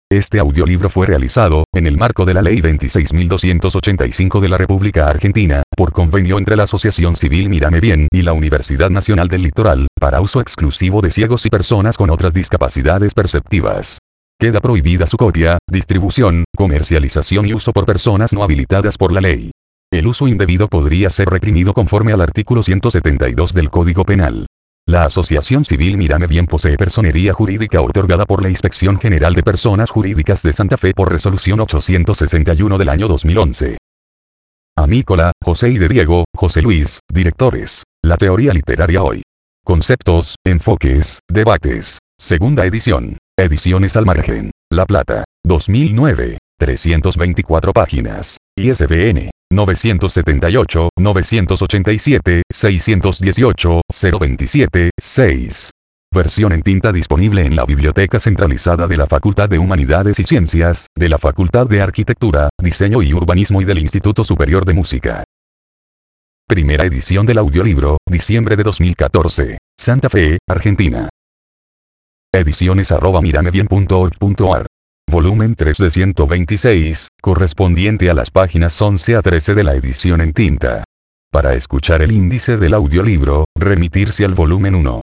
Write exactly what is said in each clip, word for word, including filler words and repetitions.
Este audiolibro fue realizado, en el marco de la Ley veintiséis mil doscientos ochenta y cinco de la República Argentina, por convenio entre la Asociación Civil Mírame Bien y la Universidad Nacional del Litoral, para uso exclusivo de ciegos y personas con otras discapacidades perceptivas. Queda prohibida su copia, distribución, comercialización y uso por personas no habilitadas por la ley. El uso indebido podría ser reprimido conforme al artículo ciento setenta y dos del Código Penal. La Asociación Civil Mírame Bien posee personería jurídica otorgada por la Inspección General de Personas Jurídicas de Santa Fe por resolución ochocientos sesenta y uno del año dos mil once. Amícola, José y de Diego, José Luis, directores. La teoría literaria hoy. Conceptos, enfoques, debates. Segunda edición. Ediciones al margen. La Plata. dos mil nueve. trescientas veinticuatro páginas. I S B N. novecientos setenta y ocho, novecientos ochenta y siete, seiscientos dieciocho, cero veintisiete, seis. Versión en tinta disponible en la Biblioteca Centralizada de la Facultad de Humanidades y Ciencias, de la Facultad de Arquitectura, Diseño y Urbanismo y del Instituto Superior de Música. Primera edición del audiolibro, diciembre de dos mil catorce. Santa Fe, Argentina. Ediciones arroba miramebien punto org punto ar. Volumen tres de ciento veintiséis, correspondiente a las páginas once a trece de la edición en tinta. Para escuchar el índice del audiolibro, remitirse al volumen uno.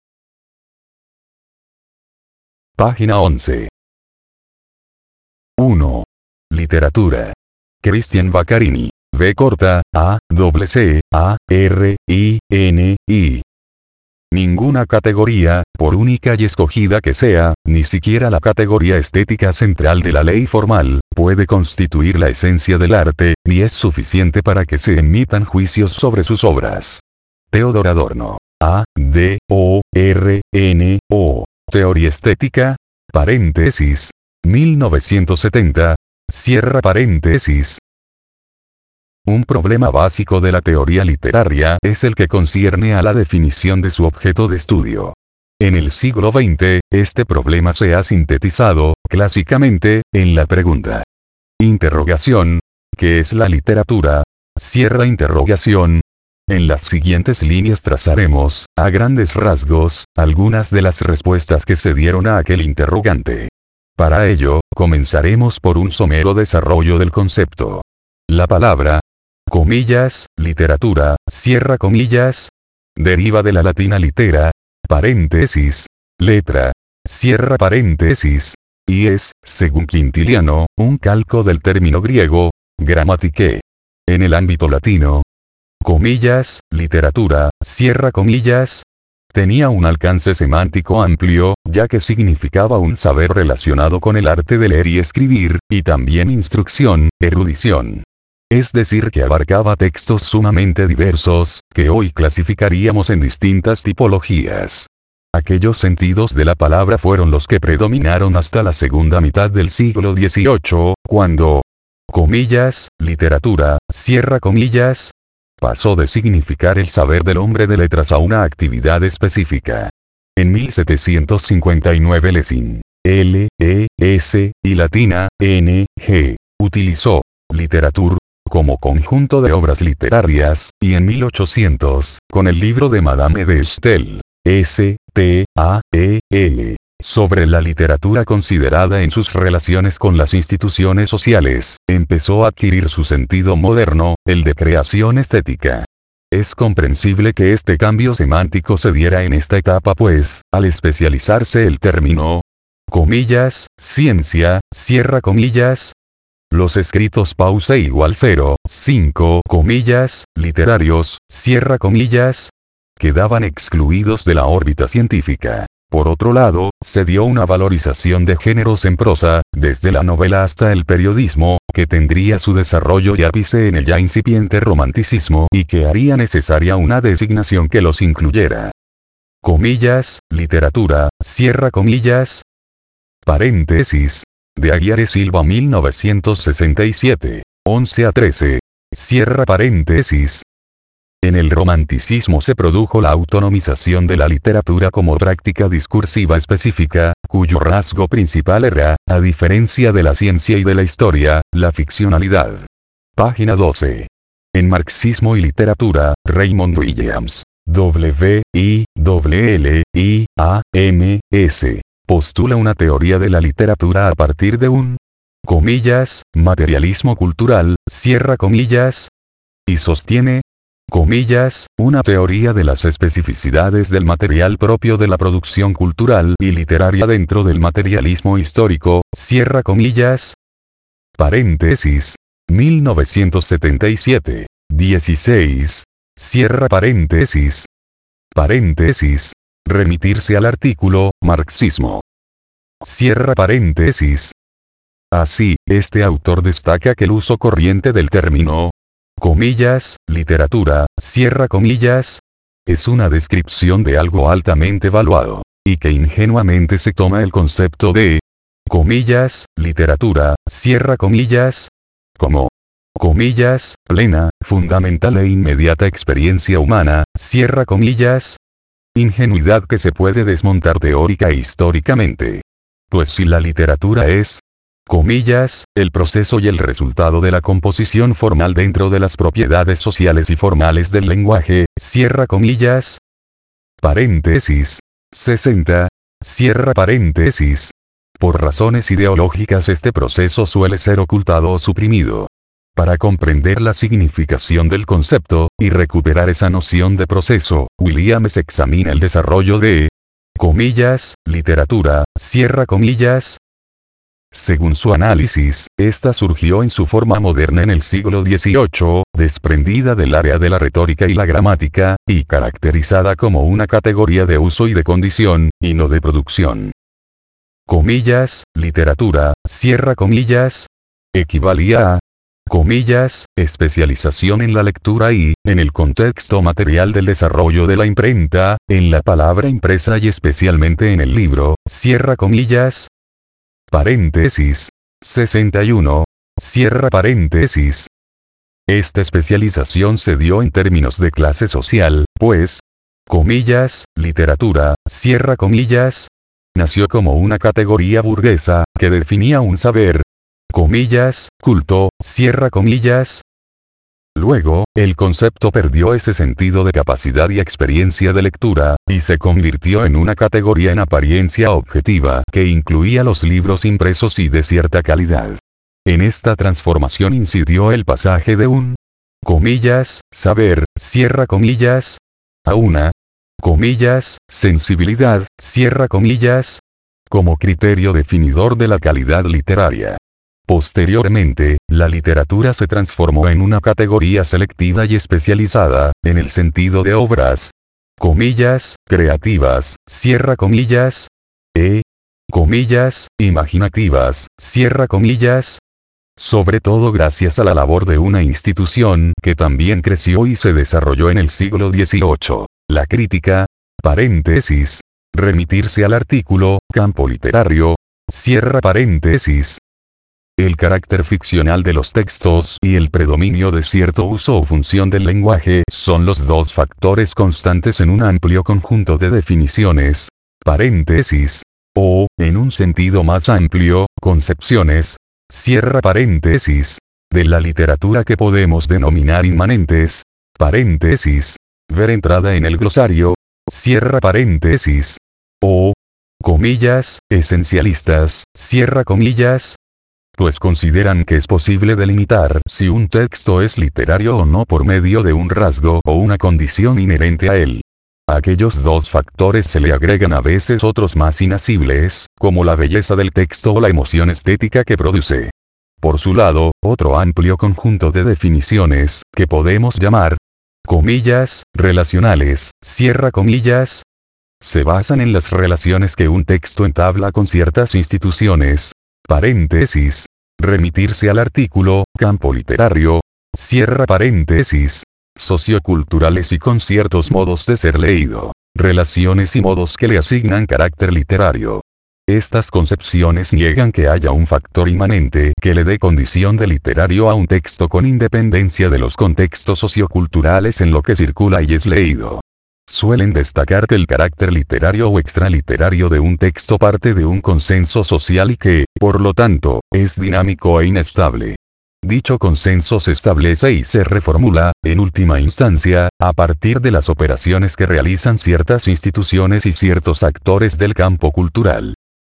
Página once. uno. Literatura. Cristian Vaccarini. V corta, A, doble C, A, R, I, N, I. Ninguna categoría, por única y escogida que sea, ni siquiera la categoría estética central de la ley formal, puede constituir la esencia del arte, ni es suficiente para que se emitan juicios sobre sus obras. Teodor Adorno. A, D, O, R, N, O. Teoría estética. Paréntesis. mil novecientos setenta. Cierra paréntesis. Un problema básico de la teoría literaria es el que concierne a la definición de su objeto de estudio. En el siglo veinte, este problema se ha sintetizado, clásicamente, en la pregunta. Interrogación. ¿Qué es la literatura? Cierra interrogación. En las siguientes líneas trazaremos, a grandes rasgos, algunas de las respuestas que se dieron a aquel interrogante. Para ello, comenzaremos por un somero desarrollo del concepto. La palabra, comillas, literatura, cierra comillas, deriva de la latina litera, paréntesis, letra, cierra paréntesis, y es, según Quintiliano, un calco del término griego, gramatike. En el ámbito latino, comillas, literatura, cierra comillas, tenía un alcance semántico amplio, ya que significaba un saber relacionado con el arte de leer y escribir, y también instrucción, erudición. Es decir, que abarcaba textos sumamente diversos, que hoy clasificaríamos en distintas tipologías. Aquellos sentidos de la palabra fueron los que predominaron hasta la segunda mitad del siglo dieciocho, cuando, comillas, literatura, cierra comillas, pasó de significar el saber del hombre de letras a una actividad específica. En mil setecientos cincuenta y nueve Lessing, L, E, S, y latina, N, G, utilizó literatura como conjunto de obras literarias, y en mil ochocientos, con el libro de Madame de Staël, S, T, A, E, L, sobre la literatura considerada en sus relaciones con las instituciones sociales, empezó a adquirir su sentido moderno, el de creación estética. Es comprensible que este cambio semántico se diera en esta etapa pues, al especializarse el término, comillas, ciencia, cierra comillas, los escritos pausa igual cero, cinco, comillas, literarios, cierra comillas, quedaban excluidos de la órbita científica. Por otro lado, se dio una valorización de géneros en prosa, desde la novela hasta el periodismo, que tendría su desarrollo y ápice en el ya incipiente romanticismo y que haría necesaria una designación que los incluyera. Comillas, literatura, cierra comillas, paréntesis, de Aguiar y Silva mil novecientos sesenta y siete, once a trece, cierra paréntesis. En el romanticismo se produjo la autonomización de la literatura como práctica discursiva específica, cuyo rasgo principal era, a diferencia de la ciencia y de la historia, la ficcionalidad. Página doce. En Marxismo y Literatura, Raymond Williams. W, I, W, L, I, A, M, S. postula una teoría de la literatura a partir de un, comillas, materialismo cultural, cierra comillas, y sostiene, comillas, una teoría de las especificidades del material propio de la producción cultural y literaria dentro del materialismo histórico, cierra comillas, paréntesis, mil novecientos setenta y siete, dieciséis, cierra paréntesis, paréntesis, remitirse al artículo, marxismo, cierra paréntesis. Así, este autor destaca que el uso corriente del término, comillas, literatura, cierra comillas, es una descripción de algo altamente valuado, y que ingenuamente se toma el concepto de, comillas, literatura, cierra comillas, como, comillas, plena, fundamental e inmediata experiencia humana, cierra comillas, ingenuidad que se puede desmontar teórica e históricamente. Pues si la literatura es, comillas, el proceso y el resultado de la composición formal dentro de las propiedades sociales y formales del lenguaje, cierra comillas, paréntesis, sesenta, cierra paréntesis. Por razones ideológicas este proceso suele ser ocultado o suprimido. Para comprender la significación del concepto, y recuperar esa noción de proceso, Williams examina el desarrollo de, comillas, literatura, cierra comillas. Según su análisis, esta surgió en su forma moderna en el siglo dieciocho, desprendida del área de la retórica y la gramática, y caracterizada como una categoría de uso y de condición, y no de producción. Comillas, literatura, cierra comillas, equivalía a, comillas, especialización en la lectura y, en el contexto material del desarrollo de la imprenta, en la palabra impresa y especialmente en el libro, cierra comillas, paréntesis, sesenta y uno, cierra paréntesis. Esta especialización se dio en términos de clase social, pues, comillas, literatura, cierra comillas, nació como una categoría burguesa, que definía un saber, comillas, culto, cierra comillas. Luego, el concepto perdió ese sentido de capacidad y experiencia de lectura, y se convirtió en una categoría en apariencia objetiva que incluía los libros impresos y de cierta calidad. En esta transformación incidió el pasaje de un, comillas, saber, cierra comillas, a una, comillas, sensibilidad, cierra comillas, como criterio definidor de la calidad literaria. Posteriormente, la literatura se transformó en una categoría selectiva y especializada, en el sentido de obras, comillas, creativas, cierra comillas, e, comillas, imaginativas, cierra comillas, sobre todo gracias a la labor de una institución que también creció y se desarrolló en el siglo dieciocho, la crítica, paréntesis, remitirse al artículo, campo literario, cierra paréntesis. El carácter ficcional de los textos y el predominio de cierto uso o función del lenguaje son los dos factores constantes en un amplio conjunto de definiciones, paréntesis, o, en un sentido más amplio, concepciones, cierra paréntesis, de la literatura que podemos denominar inmanentes, paréntesis, ver entrada en el glosario, cierra paréntesis, o, comillas, esencialistas, cierra comillas, pues consideran que es posible delimitar si un texto es literario o no por medio de un rasgo o una condición inherente a él. A aquellos dos factores se le agregan a veces otros más inasibles, como la belleza del texto o la emoción estética que produce. Por su lado, otro amplio conjunto de definiciones, que podemos llamar, comillas, relacionales, cierra comillas, se basan en las relaciones que un texto entabla con ciertas instituciones, paréntesis, remitirse al artículo, campo literario, cierra paréntesis, socioculturales y con ciertos modos de ser leído, relaciones y modos que le asignan carácter literario. Estas concepciones niegan que haya un factor inmanente que le dé condición de literario a un texto con independencia de los contextos socioculturales en lo que circula y es leído. Suelen destacar que el carácter literario o extraliterario de un texto parte de un consenso social y que, por lo tanto, es dinámico e inestable. Dicho consenso se establece y se reformula, en última instancia, a partir de las operaciones que realizan ciertas instituciones y ciertos actores del campo cultural.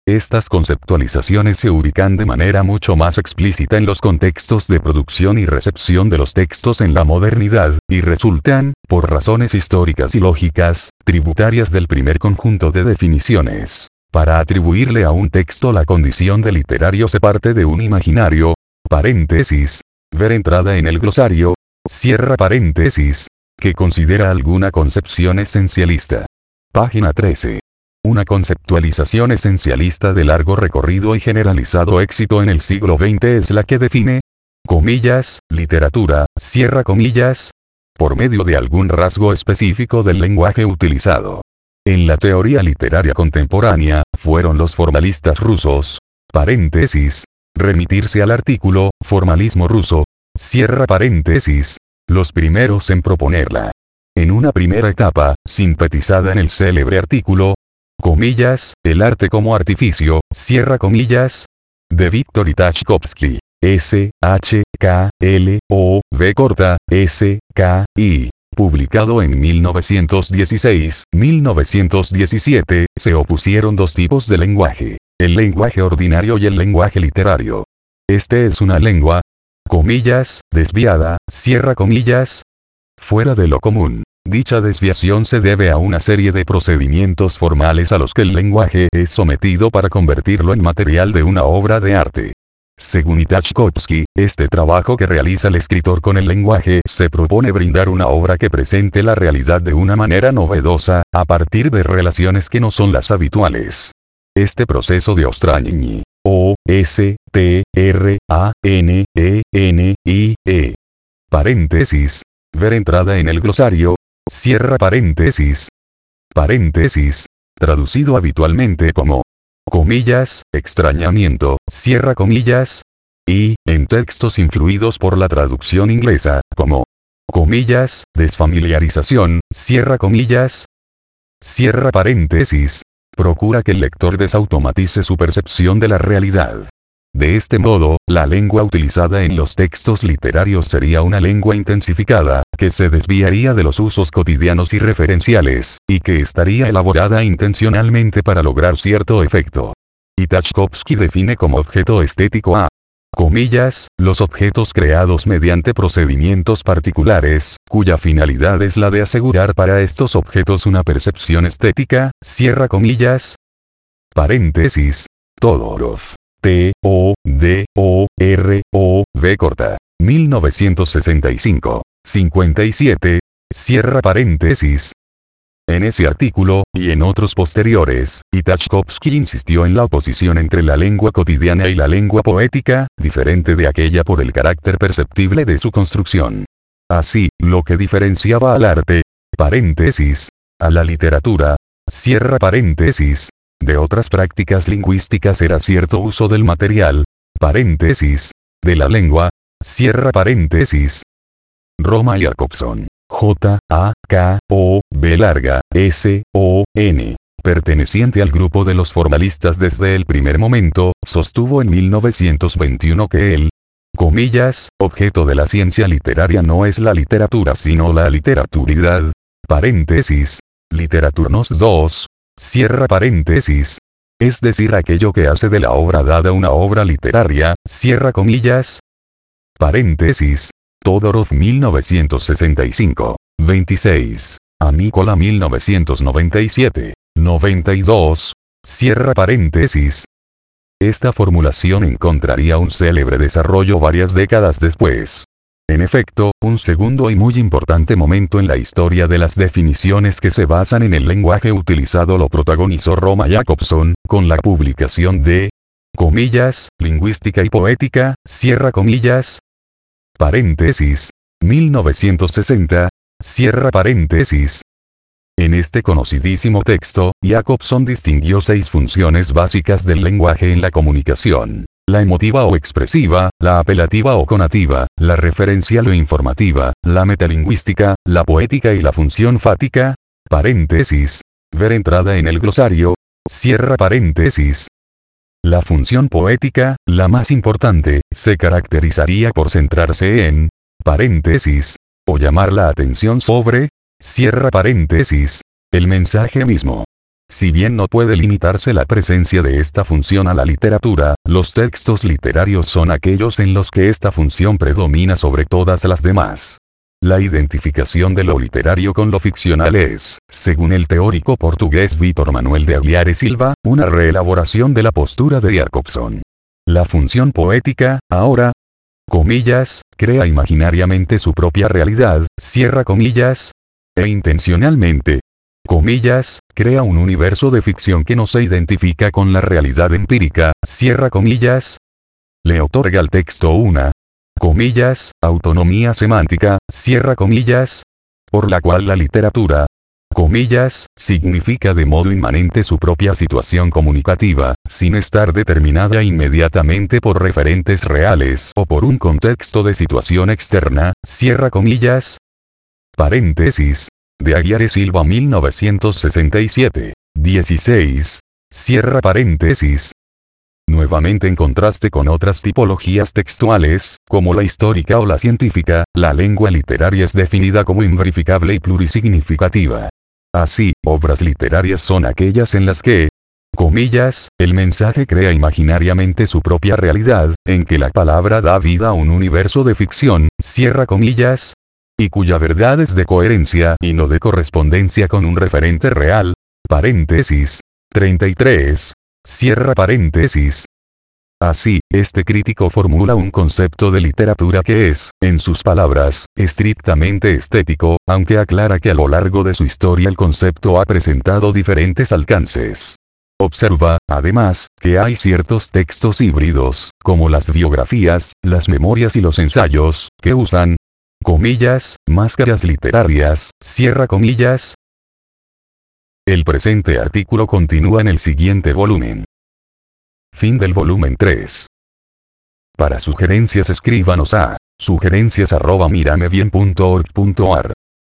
Estas conceptualizaciones se ubican de manera mucho más explícita en los contextos de producción y recepción de los textos en la modernidad, y resultan, por razones históricas y lógicas, tributarias del primer conjunto de definiciones. Para atribuirle a un texto la condición de literario se parte de un imaginario, paréntesis, ver entrada en el glosario, cierra paréntesis, que considera alguna concepción esencialista. Página trece. Una conceptualización esencialista de largo recorrido y generalizado éxito en el siglo veinte es la que define, comillas, literatura, cierra comillas, por medio de algún rasgo específico del lenguaje utilizado. En la teoría literaria contemporánea, fueron los formalistas rusos, paréntesis, remitirse al artículo, formalismo ruso, cierra paréntesis, los primeros en proponerla. En una primera etapa, sintetizada en el célebre artículo, comillas, el arte como artificio, cierra comillas, de Víctor Tchaikovsky, S, H, K, L, O, V corta, S, K, I. Publicado en mil novecientos dieciséis, mil novecientos diecisiete, se opusieron dos tipos de lenguaje, el lenguaje ordinario y el lenguaje literario. Este es una lengua, comillas, desviada, cierra comillas, fuera de lo común. Dicha desviación se debe a una serie de procedimientos formales a los que el lenguaje es sometido para convertirlo en material de una obra de arte. Según Tchaikovsky, este trabajo que realiza el escritor con el lenguaje se propone brindar una obra que presente la realidad de una manera novedosa, a partir de relaciones que no son las habituales. Este proceso de Ostrañi, O, S, T, R, A, N, E, N, I, E. Paréntesis. Ver entrada en el glosario. Cierra paréntesis. Paréntesis. Traducido habitualmente como comillas, extrañamiento, cierra comillas. Y, en textos influidos por la traducción inglesa, como comillas, desfamiliarización, cierra comillas. Cierra paréntesis. Procura que el lector desautomatice su percepción de la realidad. De este modo, la lengua utilizada en los textos literarios sería una lengua intensificada, que se desviaría de los usos cotidianos y referenciales, y que estaría elaborada intencionalmente para lograr cierto efecto. Y Tchaikovsky define como objeto estético a comillas, los objetos creados mediante procedimientos particulares, cuya finalidad es la de asegurar para estos objetos una percepción estética, cierra comillas. Paréntesis. Todorov. T, O, D, O, R, O, V corta. mil novecientos sesenta y cinco, cincuenta y siete. Cierra paréntesis. En ese artículo, y en otros posteriores, Tchaikovsky insistió en la oposición entre la lengua cotidiana y la lengua poética, diferente de aquella por el carácter perceptible de su construcción. Así, lo que diferenciaba al arte, paréntesis, a la literatura, cierra paréntesis, de otras prácticas lingüísticas era cierto uso del material, paréntesis, de la lengua, cierra paréntesis. Roma Jacobson. J, A, K, O, B larga, S, O, N. Perteneciente al grupo de los formalistas desde el primer momento, sostuvo en mil novecientos veintiuno que el, comillas, objeto de la ciencia literaria no es la literatura sino la literaturidad, paréntesis, literaturnos dos, cierra paréntesis, es decir aquello que hace de la obra dada una obra literaria, cierra comillas, paréntesis. Todorov mil novecientos sesenta y cinco, veintiséis, Amícola mil novecientos noventa y siete, noventa y dos, cierra paréntesis. Esta formulación encontraría un célebre desarrollo varias décadas después. En efecto, un segundo y muy importante momento en la historia de las definiciones que se basan en el lenguaje utilizado lo protagonizó Roma Jacobson, con la publicación de, comillas, Lingüística y Poética, cierra comillas, paréntesis, mil novecientos sesenta, cierra paréntesis. En este conocidísimo texto, Jacobson distinguió seis funciones básicas del lenguaje en la comunicación: la emotiva o expresiva, la apelativa o conativa, la referencial o informativa, la metalingüística, la poética y la función fática, paréntesis, ver entrada en el glosario, cierra paréntesis. La función poética, la más importante, se caracterizaría por centrarse en, paréntesis, o llamar la atención sobre, cierra paréntesis, el mensaje mismo. Si bien no puede limitarse la presencia de esta función a la literatura, los textos literarios son aquellos en los que esta función predomina sobre todas las demás. La identificación de lo literario con lo ficcional es, según el teórico portugués Vítor Manuel de Aguiar e Silva, una reelaboración de la postura de Jacobson. La función poética, ahora, comillas, crea imaginariamente su propia realidad, cierra comillas, e intencionalmente, comillas, crea un universo de ficción que no se identifica con la realidad empírica, cierra comillas, le otorga al texto una, comillas, autonomía semántica, cierra comillas, por la cual la literatura, comillas, significa de modo inmanente su propia situación comunicativa, sin estar determinada inmediatamente por referentes reales o por un contexto de situación externa, cierra comillas, paréntesis, de Aguiar e Silva mil novecientos sesenta y siete, dieciséis, cierra paréntesis. Nuevamente en contraste con otras tipologías textuales, como la histórica o la científica, la lengua literaria es definida como inverificable y plurisignificativa. Así, obras literarias son aquellas en las que, comillas, el mensaje crea imaginariamente su propia realidad, en que la palabra da vida a un universo de ficción, cierra comillas, y cuya verdad es de coherencia y no de correspondencia con un referente real, paréntesis, treinta y tres, cierra paréntesis. Así, este crítico formula un concepto de literatura que es, en sus palabras, estrictamente estético, aunque aclara que a lo largo de su historia el concepto ha presentado diferentes alcances. Observa, además, que hay ciertos textos híbridos, como las biografías, las memorias y los ensayos, que usan, comillas, máscaras literarias, cierra comillas. El presente artículo continúa en el siguiente volumen. Fin del volumen tres. Para sugerencias escríbanos a sugerencias arroba miramebien punto org punto ar.